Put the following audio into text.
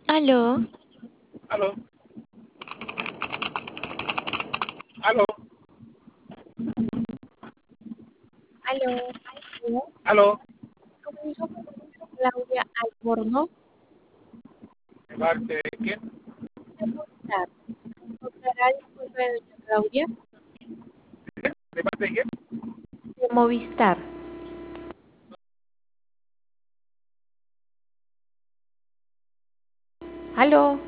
Aló, Aló, aló, aló, aló. aló, Comunico con Claudia Albornoz ¿de parte de quién? de Movistar. ¿Encontrará disculpa de doña Claudia? ¿De parte de quién? De Movistar. Aló.